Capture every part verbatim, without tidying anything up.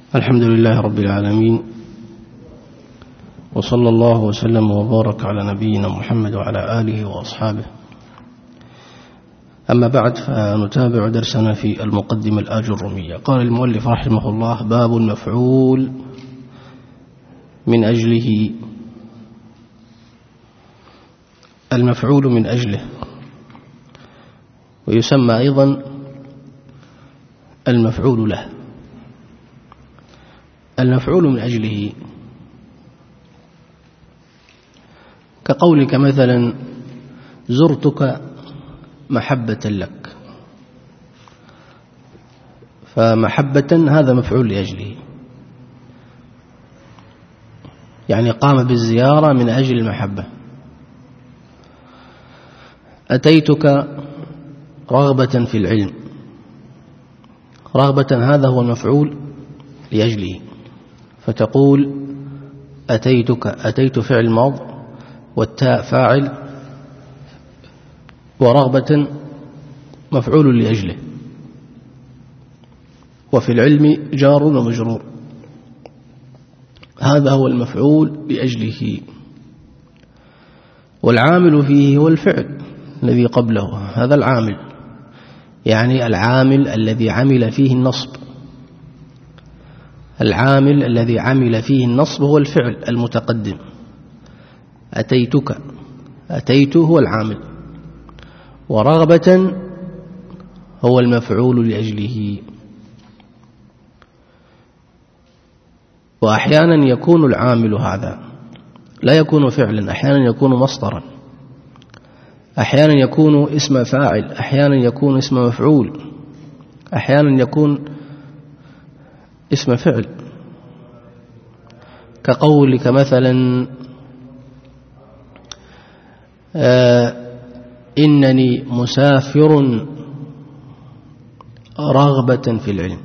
الحمد لله رب العالمين، وصلى الله وسلم وبارك على نبينا محمد وعلى آله وأصحابه. أما بعد، فنتابع درسنا في المقدمة الآجرمية. قال المؤلف رحمه الله: باب المفعول من أجله. المفعول من أجله، ويسمى أيضا المفعول له. المفعول من أجله كقولك مثلا: زرتك محبة لك، فمحبة هذا مفعول لأجله، يعني قام بالزيارة من أجل المحبة. أتيتك رغبة في العلم، رغبة هذا هو المفعول لأجله، فتقول أتيتك، أتيت فعل ماض والتاء فاعل، ورغبة مفعول لأجله، وفي العلم جار ومجرور. هذا هو المفعول لأجله، والعامل فيه هو الفعل الذي قبله، هذا العامل، يعني العامل الذي عمل فيه النصب. العامل الذي عمل فيه النصب هو الفعل المتقدم. أتيتك، أتيت هو العامل، ورغبة هو المفعول لأجله. وأحيانا يكون العامل هذا لا يكون فعلا، أحيانا يكون مصدرا، أحيانا يكون اسم فاعل، أحيانا يكون اسم مفعول، أحيانا يكون اسم فعل. كقولك مثلا: آه إنني مسافر رغبة في العلم.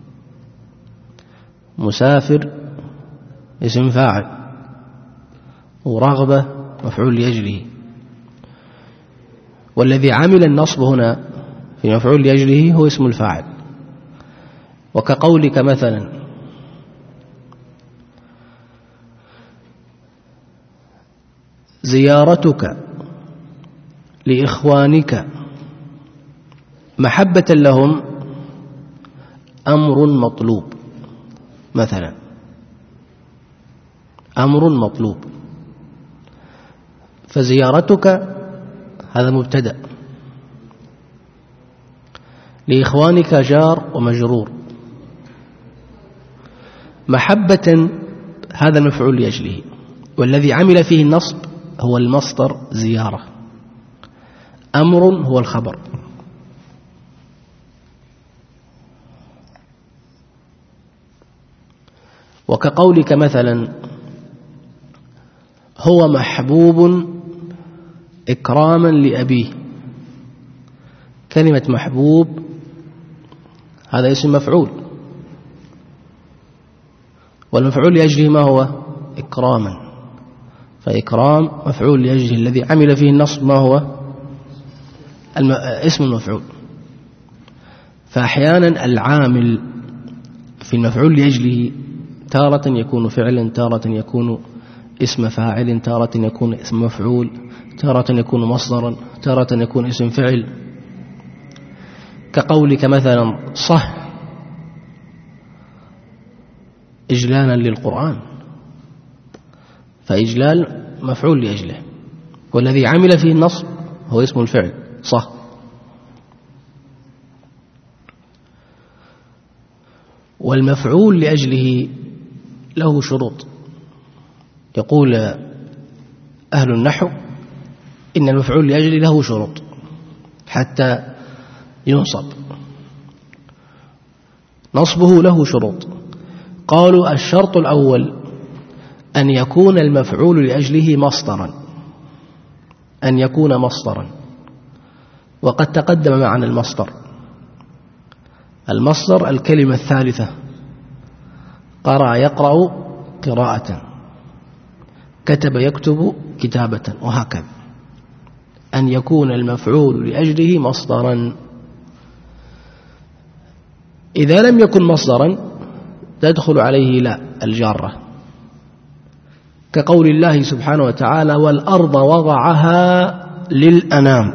مسافر اسم فاعل، ورغبة مفعول لأجله، والذي عمل النصب هنا في مفعول لأجله هو اسم الفاعل. وكقولك مثلا: زيارتك لإخوانك محبة لهم أمر مطلوب، مثلا أمر مطلوب، فزيارتك هذا مبتدأ، لإخوانك جار ومجرور، محبة هذا المفعول لأجله، والذي عمل فيه النصب هو المصدر زيارة، أمر هو الخبر. وكقولك مثلا: هو محبوب إكراما لأبيه. كلمة محبوب هذا اسم مفعول، والمفعول لأجله ما هو؟ إكراما، فإكرام مفعول لأجله، الذي عمل فيه النصب ما هو؟ الم... اسم المفعول. فأحيانا العامل في المفعول لأجله تارة يكون فعلا، تارة يكون اسم فاعل، تارة يكون اسم مفعول، تارة يكون مصدرا، تارة يكون اسم فعل. كقولك مثلا: صح إجلالا للقرآن، فإجلال مفعول لأجله، والذي عمل فيه النصب هو اسم الفعل صح. والمفعول لأجله له شروط. يقول أهل النحو: إن المفعول لأجله له شروط حتى ينصب. نصبه له شروط. قالوا: الشرط الأول أن يكون المفعول لأجله مصدرا، أن يكون مصدرا، وقد تقدم معنا المصدر. المصدر الكلمة الثالثة: قرأ يقرأ قراءة، كتب يكتب كتابة، وهكذا. أن يكون المفعول لأجله مصدرا. إذا لم يكن مصدرا تدخل عليه لا الجارة، كقول الله سبحانه وتعالى: والأرض وضعها للأنام.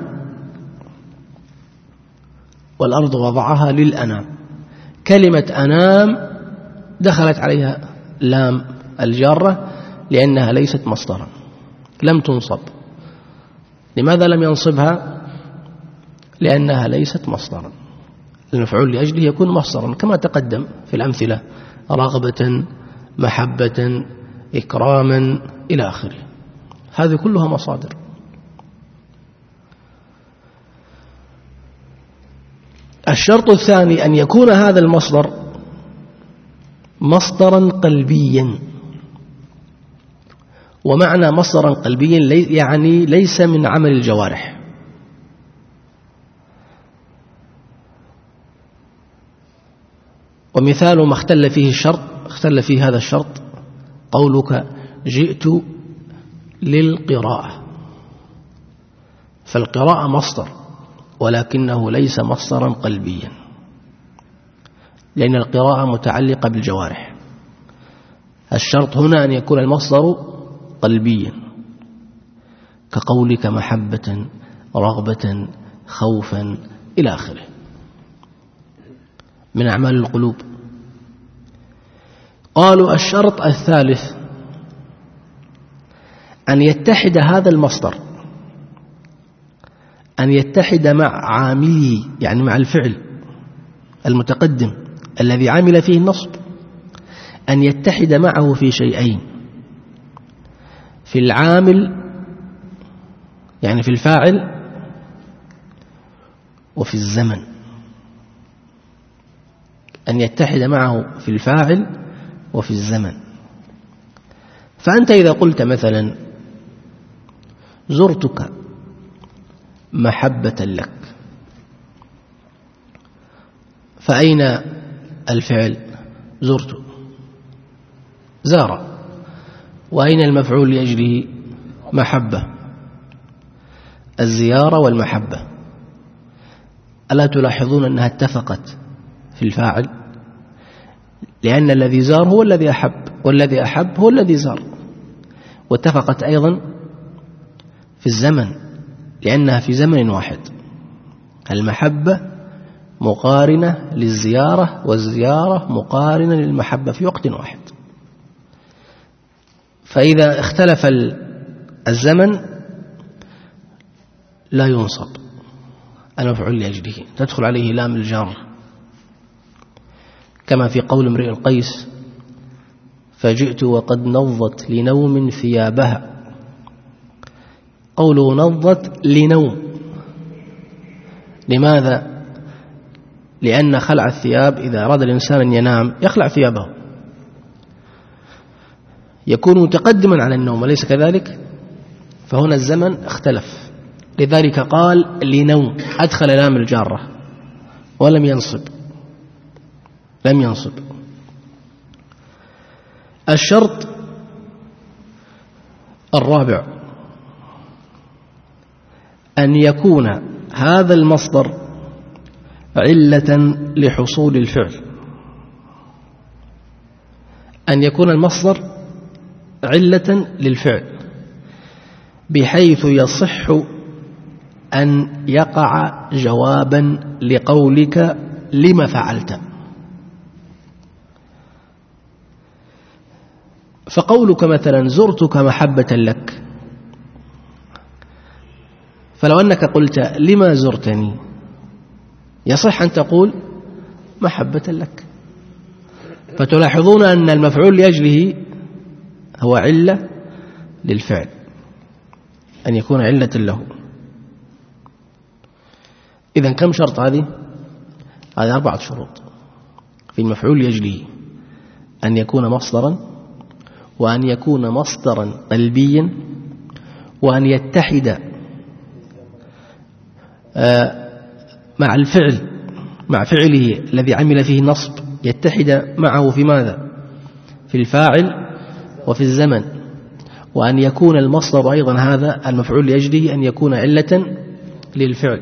والأرض وضعها للأنام، كلمة أنام دخلت عليها لام الجارة لأنها ليست مصدرا، لم تنصب. لماذا لم ينصبها؟ لأنها ليست مصدرا. المفعول لأجله يكون مصدرا كما تقدم في الأمثلة: رغبة، محبة، إكراما إلى آخره. هذه كلها مصادر. الشرط الثاني أن يكون هذا المصدر مصدرا قلبيا. ومعنى مصدرا قلبيا يعني ليس من عمل الجوارح. ومثال ما اختل فيه الشرط اختل فيه هذا الشرط قولك: جئت للقراءة. فالقراءة مصدر ولكنه ليس مصدرا قلبيا، لأن القراءة متعلقة بالجوارح. الشرط هنا أن يكون المصدر قلبيا، كقولك: محبة، رغبة، خوفا إلى آخره، من أعمال القلوب. قالوا: الشرط الثالث أن يتحد هذا المصدر، أن يتحد مع عامله، يعني مع الفعل المتقدم الذي عمل فيه النصب، أن يتحد معه في شيئين: في العامل يعني في الفاعل، وفي الزمن. أن يتحد معه في الفاعل وفي الزمن. فأنت إذا قلت مثلا: زرتك محبة لك، فأين الفعل؟ زرت، زار. وأين المفعول لأجله؟ محبة، الزيارة والمحبة. ألا تلاحظون أنها اتفقت في الفاعل؟ لأن الذي زار هو الذي أحب، والذي أحب هو الذي زار. واتفقت أيضا في الزمن، لأنها في زمن واحد. المحبة مقارنة للزيارة، والزيارة مقارنة للمحبة في وقت واحد. فإذا اختلف الزمن لا ينصب المفعول لأجله، تدخل عليه لام الجار، كما في قول امرئ القيس: فجئت وقد نضت لنوم ثيابها. قوله نضت لنوم، لماذا؟ لأن خلع الثياب إذا أراد الإنسان أن ينام يخلع ثيابه، يكون متقدما على النوم، أليس كذلك؟ فهنا الزمن اختلف، لذلك قال لنوم، أدخل لام الجارة ولم ينصب، لم ينصب. الشرط الرابع أن يكون هذا المصدر علة لحصول الفعل، أن يكون المصدر علة للفعل، بحيث يصح أن يقع جوابا لقولك لما فعلت. فقولك مثلا: زرتك محبة لك، فلو أنك قلت: لما زرتني، يصح أن تقول: محبة لك. فتلاحظون أن المفعول لأجله هو علة للفعل، أن يكون علة له. إذن كم شرط هذه؟ هذه أربعة شروط في المفعول لأجله: أن يكون مصدرا، وأن يكون مصدرا قلبيا، وأن يتحد مع الفعل، مع فعله الذي عمل فيه النصب، يتحد معه في ماذا؟ في الفاعل وفي الزمن. وأن يكون المصدر أيضا هذا المفعول لأجله أن يكون علة للفعل،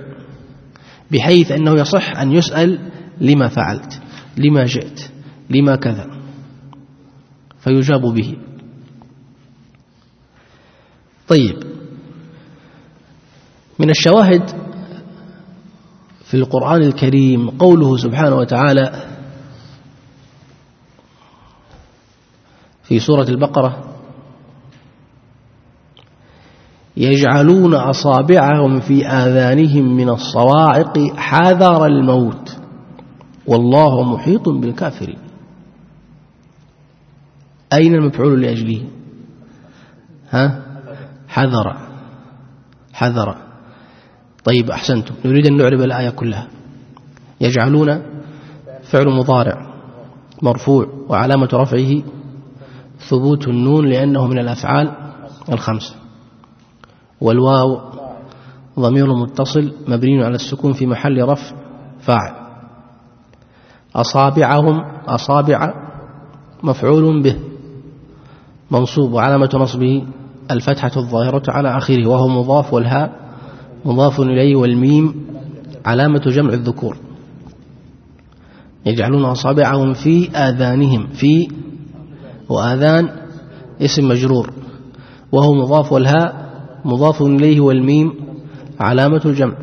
بحيث أنه يصح أن يسأل: لما فعلت، لما جئت، لما كذا. فيجاب به. طيب، من الشواهد في القرآن الكريم قوله سبحانه وتعالى في سورة البقرة: يجعلون أصابعهم في آذانهم من الصواعق حذر الموت والله محيط بالكافرين. أين المفعول لأجله؟ ها؟ حذر حذر. طيب، أحسنتم. نريد أن نعرب الآية كلها. يجعلون فعل مضارع مرفوع وعلامة رفعه ثبوت النون لأنه من الأفعال الخمسة، والواو ضمير متصل مبني على السكون في محل رفع فاعل. أصابعهم، أصابع مفعول به منصوب وعلامة نصبه الفتحة الظاهرة على آخره وهو مضاف، والهاء مضاف إليه، والميم علامة جمع الذكور. يجعلون أصابعهم في آذانهم، في وآذان اسم مجرور وهو مضاف، والهاء مضاف إليه، والميم علامة الجمع.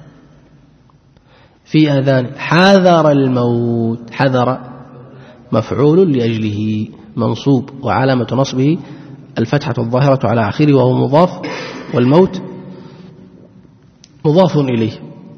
في آذان حذر الموت، حذر مفعول لأجله منصوب وعلامة نصبه الفتحة الظاهرة على آخره وهو مضاف، والموت مضاف إليه.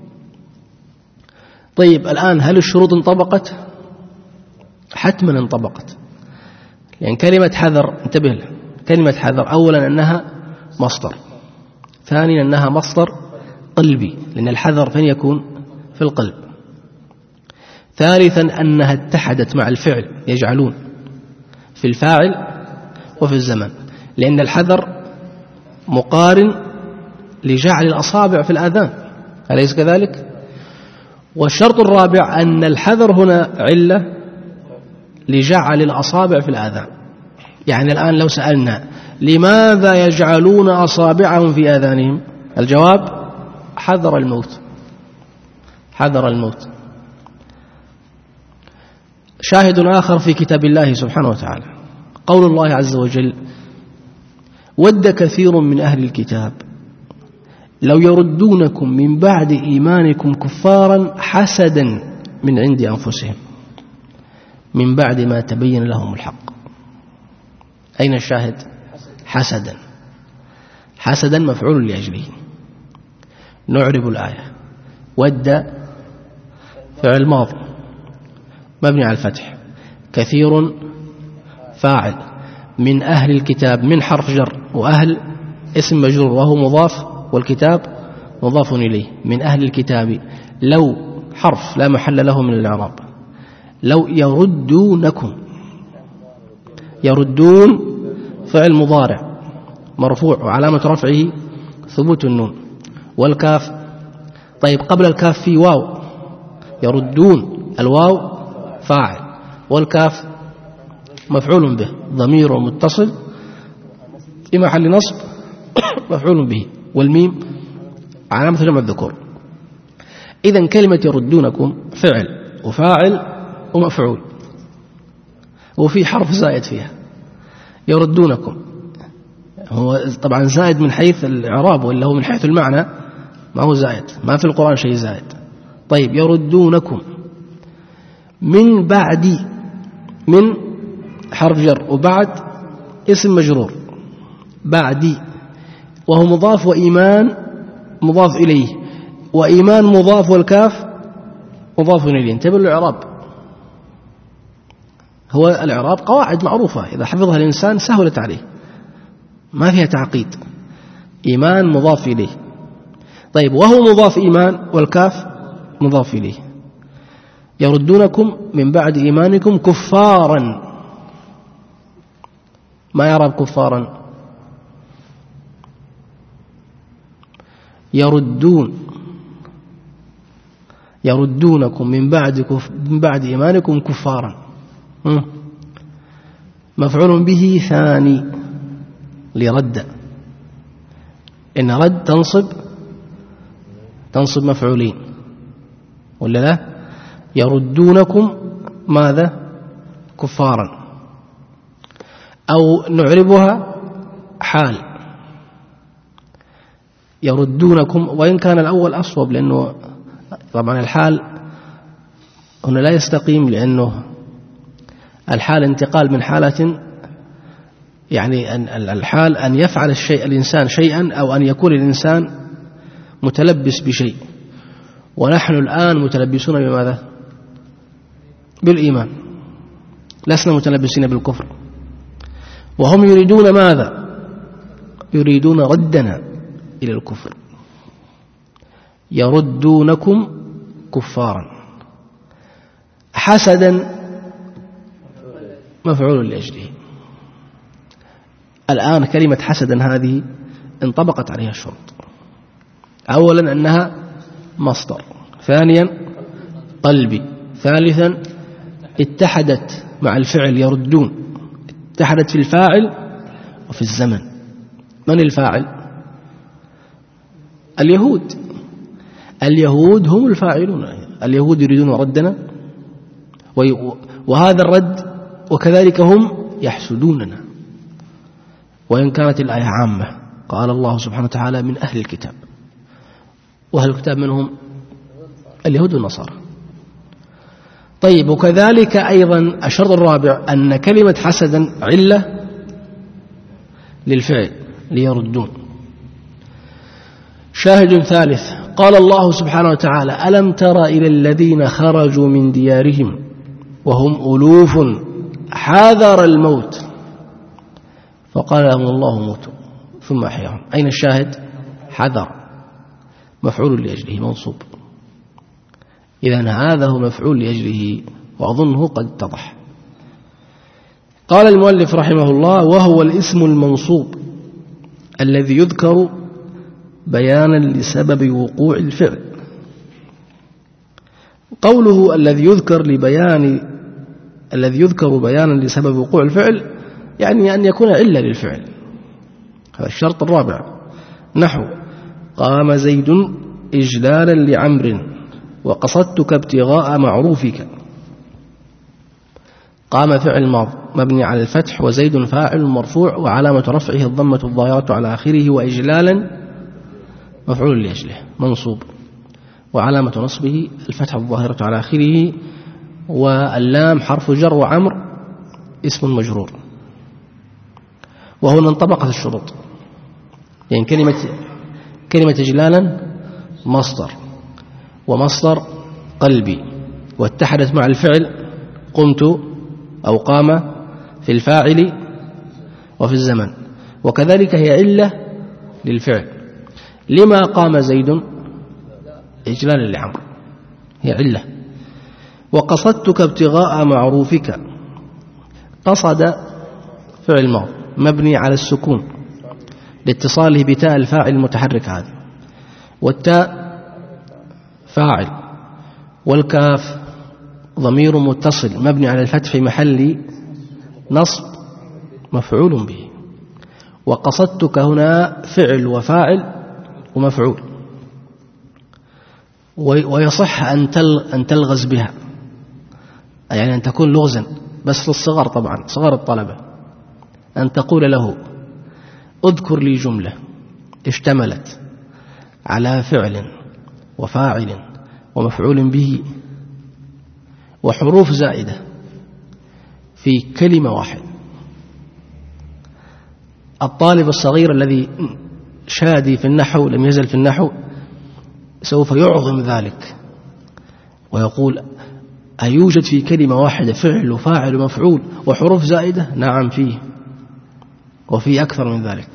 طيب، الآن هل الشروط انطبقت؟ حتما انطبقت، لأن كلمة حذر، انتبه، كلمة حذر أولا أنها مصدر، ثانيا أنها مصدر قلبي لأن الحذر فين يكون؟ في القلب. ثالثا أنها اتحدت مع الفعل يجعلون في الفاعل وفي الزمن، لأن الحذر مقارن لجعل الأصابع في الآذان، أليس كذلك؟ والشرط الرابع أن الحذر هنا علة لجعل الأصابع في الآذان. يعني الآن لو سألنا لماذا يجعلون أصابعهم في آذانهم؟ الجواب: حذر الموت، حذر الموت. شاهد آخر في كتاب الله سبحانه وتعالى قول الله عز وجل: ود كثير من أهل الكتاب لو يردونكم من بعد إيمانكم كفارا حسدا من عند أنفسهم من بعد ما تبين لهم الحق. أين الشاهد؟ حسدا، حسدا مفعول لأجله. نعرب الآية: ود فعل ماضي مبني على الفتح، كثير فاعل، من أهل الكتاب من حرف جر، وأهل اسم مجرور وهو مضاف، والكتاب مضاف إليه. من أهل الكتاب لو حرف لا محل له من الإعراب. لو يردونكم، يردون فعل مضارع مرفوع وعلامة رفعه ثبوت النون والكاف. طيب، قبل الكاف في واو، يردون الواو فاعل، والكاف مفعول به ضمير متصل في محل نصب مفعول به، والميم علامة جمع الذكور. إذن كلمة يردونكم فعل وفاعل ومفعول، وفي حرف زائد فيها. يردونكم هو طبعا زائد من حيث الإعراب، ولا هو من حيث المعنى ما هو زائد، ما في القرآن شيء زائد. طيب، يردونكم من بعد، من حرف جر وبعد اسم مجرور، بعد وهو مضاف، وإيمان مضاف إليه، وإيمان مضاف، والكاف مضاف إليه. انتبهوا للإعراب، هو الإعراب قواعد معروفة إذا حفظها الإنسان سهلت عليه، ما فيها تعقيد. إيمان مضاف إليه، طيب، وهو مضاف إيمان، والكاف مضاف إليه. يردونكم من بعد إيمانكم كفارا. ما يعرب كفارا؟ يردون، يردونكم من بعد كف من بعد إيمانكم كفارا، مفعول به ثاني لرد، إن رد تنصب تنصب مفعولين ولا لا؟ يردونكم ماذا؟ كفارا. أو نعربها حال يردونكم، وإن كان الأول أصوب، لأنه طبعا الحال هنا لا يستقيم، لأنه الحال انتقال من حالة، يعني الحال أن يفعل الشيء الإنسان شيئا أو أن يكون الإنسان متلبس بشيء، ونحن الآن متلبسون بماذا؟ بالإيمان، لسنا متلبسين بالكفر. وهم يريدون ماذا؟ يريدون ردنا إلى الكفر، يردونكم كفارا. حسدا مفعول لأجله. الآن كلمة حسدا هذه انطبقت عليها الشروط. أولا أنها مصدر، ثانيا قلبي، ثالثا اتحدت مع الفعل يردون، اتحدت في الفاعل وفي الزمن. من الفاعل؟ اليهود. اليهود هم الفاعلون، اليهود يريدون ردنا، وهذا الرد وكذلك هم يحسدوننا، وإن كانت الآية عامة. قال الله سبحانه وتعالى من أهل الكتاب، وأهل الكتاب منهم اليهود والنصارى. طيب، وكذلك أيضا الشرط الرابع أن كلمة حسدا علة للفعل ليردون. شاهد ثالث، قال الله سبحانه وتعالى ألم تر إلى الذين خرجوا من ديارهم وهم ألوف حذر الموت فقال لهم الله موتوا ثم أحياهم. أين الشاهد؟ حذر مفعول لأجله منصوب. إذن هذا هو مفعول لأجله، وأظنه قد اتضح. قال المؤلف رحمه الله وهو الاسم المنصوب الذي يذكر بيانا لسبب وقوع الفعل. قوله الذي يذكر لبيان الذي يذكر بيانا لسبب وقوع الفعل يعني أن يكون علة للفعل. هذا الشرط الرابع. نحو قام زيد إجلالا لعمر وقصدتك ابتغاء معروفك. قام فعل ماض مبني على الفتح، وزيد فاعل مرفوع وعلامة رفعه الضمة الظاهرة على آخره، وإجلالا مفعول لأجله منصوب وعلامة نصبه الفتح الظاهرة على آخره، واللام حرف جر، وعمر اسم مجرور. وهنا انطبقت الشروط، يعني كلمة كلمة إجلالا مصدر، ومصدر قلبي، واتحدت مع الفعل قمت أو قام في الفاعل وفي الزمن، وكذلك هي علة للفعل. لما قام زيد إجلالا لعمر، هي علة. وقصدتك ابتغاء معروفك، قصد فعل ماض مبني على السكون لاتصاله بتاء الفاعل المتحرك هذه، والتاء فاعل، والكاف ضمير متصل مبني على الفتح في محل نصب مفعول به. وقصدتك هنا فعل وفاعل ومفعول، ويصح أن تلغز بها، يعني أن تكون لغزا، بس للصغر طبعا، صغر الطلبة، أن تقول له اذكر لي جملة اشتملت على فعل وفاعل ومفعول به وحروف زائدة في كلمة واحدة. الطالب الصغير الذي شادي في النحو لم يزل في النحو سوف يعظم ذلك ويقول أيوجد في كلمة واحدة فعل وفاعل ومفعول وحروف زائدة؟ نعم فيه، وفي أكثر من ذلك.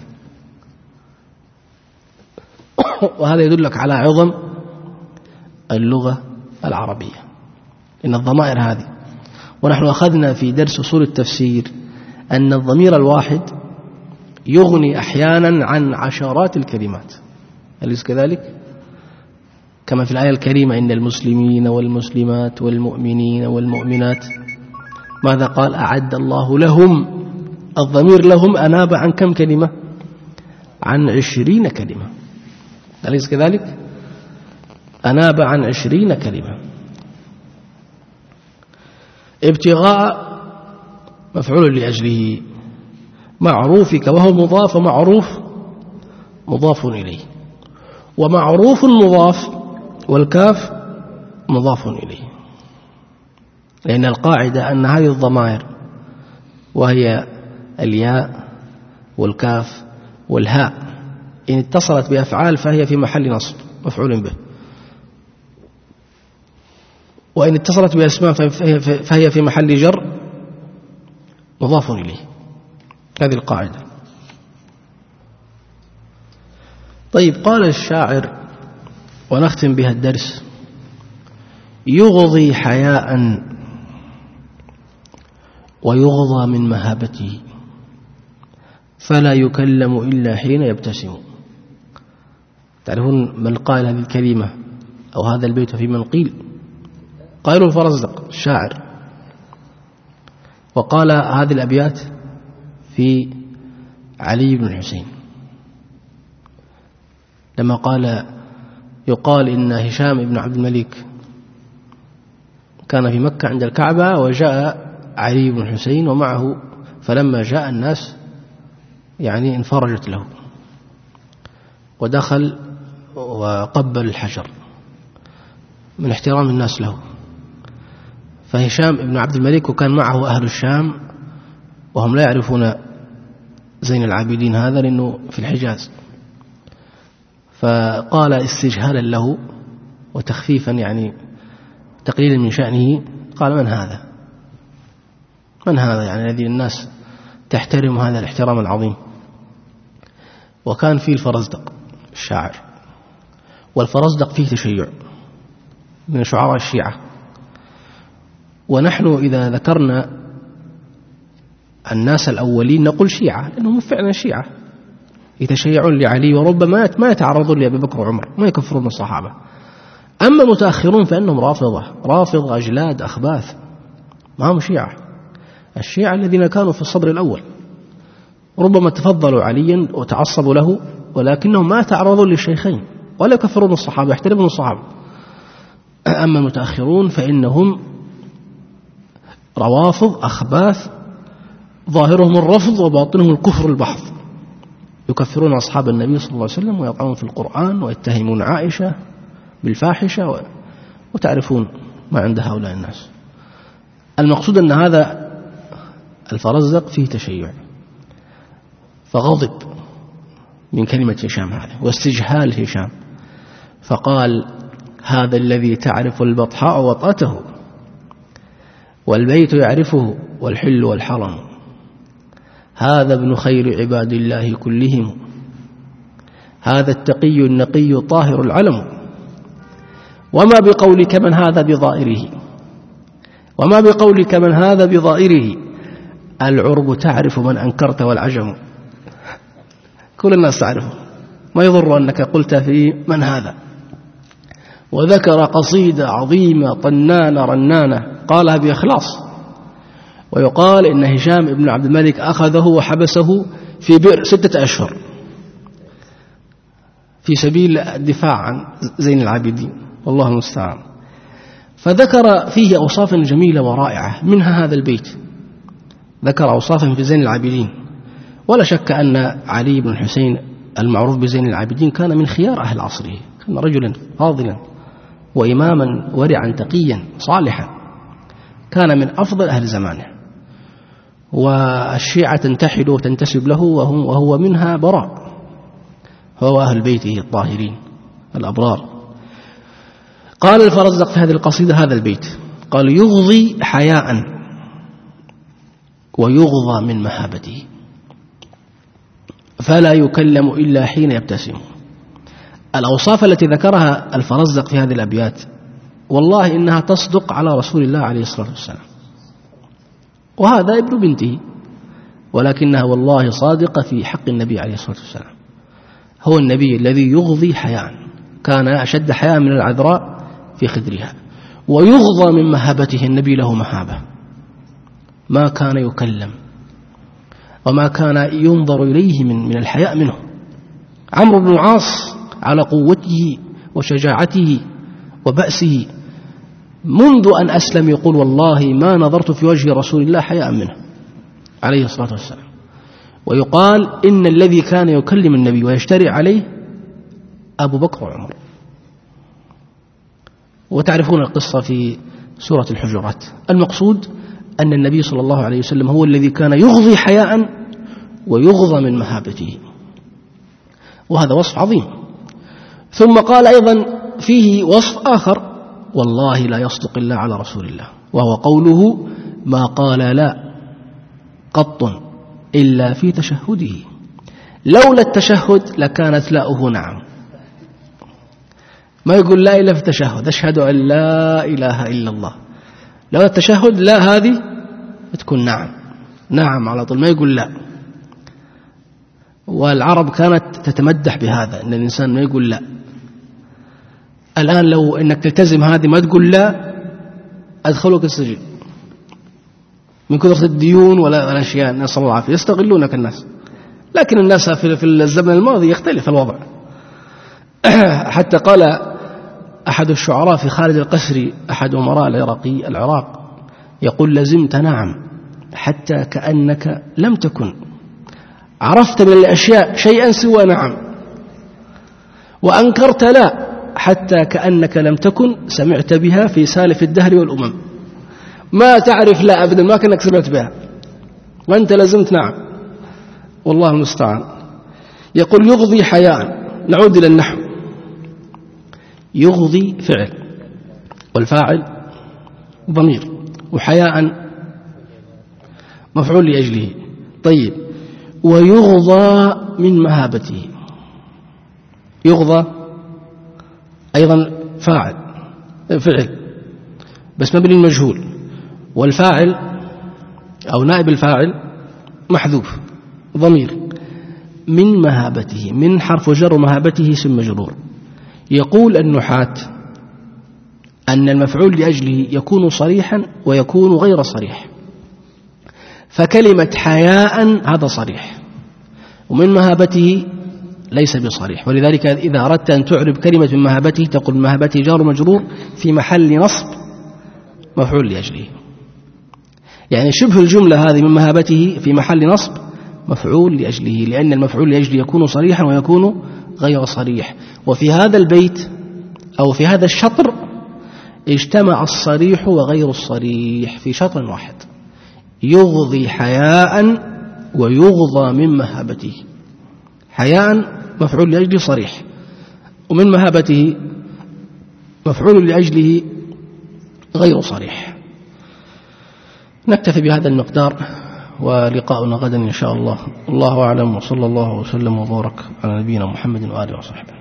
وهذا يدلك على عظم اللغة العربية، إن الضمائر هذه، ونحن أخذنا في درس أصول التفسير أن الضمير الواحد يغني أحيانا عن عشرات الكلمات، أليس كذلك؟ كما في الآية الكريمة إن المسلمين والمسلمات والمؤمنين والمؤمنات ماذا قال؟ أعد الله لهم. الضمير لهم أناب عن كم كلمة؟ عن عشرين كلمة، أليس كذلك؟ أناب عن عشرين كلمة. ابتغاء مفعول لأجله معروفك، وهو مضاف، ومعروف مضاف إليه، ومعروف مضاف، والكاف مضاف إليه، لأن القاعدة أن هذه الضمائر وهي الياء والكاف والهاء إن اتصلت بأفعال فهي في محل نصب مفعول به، وإن اتصلت بأسماء فهي في محل جر مضاف إليه. هذه القاعدة. طيب، قال الشاعر ونختم بها الدرس: يغضي حياء ويغضى من مهابته، فلا يكلم إلا حين يبتسم. تعرفون من قال هذه الكلمة أو هذا البيت في من قيل؟ قالوا الفرزدق الشاعر، وقال هذه الأبيات في علي بن الحسين لما قال: يقال إن هشام بن عبد الملك كان في مكة عند الكعبة، وجاء علي بن الحسين ومعه، فلما جاء الناس يعني انفرجت له، ودخل وقبل الحجر من احترام الناس له. فهشام بن عبد الملك وكان معه أهل الشام، وهم لا يعرفون زين العابدين هذا لأنه في الحجاز، فقال استجهالا له وتخفيفا يعني تقليلا من شأنه، قال: من هذا؟ من هذا يعني الذي الناس تحترم هذا الاحترام العظيم؟ وكان فيه الفرزدق الشاعر، والفرزدق فيه تشيع من شعراء الشيعة، ونحن إذا ذكرنا الناس الأولين نقول شيعة لأنهم فعلا شيعة يتشيعون لعلي، وربما ما يتعرضون لأبي بكر وعمر، ما يكفرون الصحابة. أما المتأخرون فإنهم رافضة رافضة أجلاد أخباث، ما هم شيعة. الشيعة الذين كانوا في الصدر الأول ربما تفضلوا عليا وتعصبوا له، ولكنهم ما تعرضوا للشيخين ولا يكفرون الصحابة، يحترمون الصحابة. أما المتأخرون فإنهم روافض أخباث، ظاهرهم الرفض وباطنهم الكفر البحث، يكفرون أصحاب النبي صلى الله عليه وسلم ويطعنون في القرآن ويتهمون عائشة بالفاحشة، وتعرفون ما عند هؤلاء الناس. المقصود أن هذا الفرزدق فيه تشيع، فغضب من كلمة هشام هذا واستجهال هشام، فقال: هذا الذي تعرف البطحاء وطأته، والبيت يعرفه والحل والحرم، هذا ابن خير عباد الله كلهم، هذا التقي النقي طاهر العلم، وما بقولك من هذا بظائره، وما بقولك من هذا بظائره، العرب تعرف من أنكرت والعجم. كل الناس تعرفه، ما يضر أنك قلت في من هذا. وذكر قصيدة عظيمة طنانة رنانة قالها بإخلاص، ويقال إن هشام بن عبد الملك أخذه وحبسه في بئر ستة أشهر في سبيل الدفاع عن زين العابدين، والله المستعان. فذكر فيه أوصافا جميلة ورائعة، منها هذا البيت، ذكر أوصافا في زين العابدين. ولا شك أن علي بن الحسين المعروف بزين العابدين كان من خيار أهل عصره، كان رجلا فاضلا وإماما ورعا تقيا صالحا، كان من أفضل أهل زمانه، والشيعة تنتحل وتنتسب له وهو منها براء، هو أهل بيته الطاهرين الأبرار. قال الفرزدق في هذه القصيدة هذا البيت، قال: يغضي حياء ويغضى من مهابته، فلا يكلم إلا حين يبتسم. الأوصاف التي ذكرها الفرزدق في هذه الأبيات والله إنها تصدق على رسول الله عليه الصلاة والسلام، وهذا ابن بنته، ولكنها والله صادقة في حق النبي عليه الصلاة والسلام. هو النبي الذي يغضي حياء، كان أشد حياء من العذراء في خدرها، ويغضى من مهابته، النبي له مهابة، ما كان يكلم وما كان ينظر إليه من من الحياء منه. عمرو بن العاص على قوته وشجاعته وبأسه منذ أن أسلم يقول: والله ما نظرت في وجه رسول الله حياء منه عليه الصلاة والسلام. ويقال إن الذي كان يكلم النبي ويشتري عليه أبو بكر وعمر. وتعرفون القصة في سورة الحجرات. المقصود أن النبي صلى الله عليه وسلم هو الذي كان يغضي حياء ويغضى من مهابته، وهذا وصف عظيم. ثم قال أيضا فيه وصف آخر: والله لا يصدق إلا على رسول الله، وهو قوله: ما قال لا قط إلا في تشهده، لولا التشهد لكانت لاؤه نعم. ما يقول لا إلا في التشهد، أشهد أن لا إله إلا الله، لولا التشهد لا هذه تكون نعم، نعم على طول، ما يقول لا. والعرب كانت تتمدح بهذا، أن الإنسان ما يقول لا. الآن لو أنك تلتزم هذه ما تقول لا أدخلوك السجن من كثرة الديون ولا الأشياء، نسأل الله العافية، يستغلونك الناس. لكن الناس في الزمن الماضي يختلف الوضع. حتى قال أحد الشعراء في خالد القسري أحد أمراء العراقي العراق يقول: لزمت نعم حتى كأنك لم تكن، عرفت من الأشياء شيئا سوى نعم، وأنكرت لا حتى كأنك لم تكن سمعت بها في سالف الدهر والأمم. ما تعرف لا أبدا، ما كأنك سمعت بها وأنت لزمت نعم، والله المستعان. يقول: يغضي حياء. نعود إلى النحو. يغضي فعل، والفاعل ضمير، وحياء مفعول لأجله. طيب، ويغضى من مهابته. يغضى أيضا فاعل فعل بس مبني المجهول، والفاعل أو نائب الفاعل محذوف ضمير. من مهابته، من حرف جر، مهابته اسم مجرور. يقول النحاة أن المفعول لأجله يكون صريحا ويكون غير صريح، فكلمة حياء هذا صريح، ومن مهابته ليس بصريح. ولذلك إذا أردت أن تعرب كلمة من مهابته تقول مهابته جار مجرور في محل نصب مفعول لأجله. يعني شبه الجملة هذه من مهابته في محل نصب مفعول لأجله، لأن المفعول لأجله يكون صريحا ويكون غير صريح. وفي هذا البيت أو في هذا الشطر اجتمع الصريح وغير الصريح في شطر واحد: يغضي حياء ويغضى من مهابته. حياء مفعول لأجله صريح، ومن مهابته مفعول لأجله غير صريح. نكتفي بهذا المقدار، ولقاؤنا غدا إن شاء الله. الله أعلم، وصلى الله وسلم وبارك على نبينا محمد وآله وصحبه.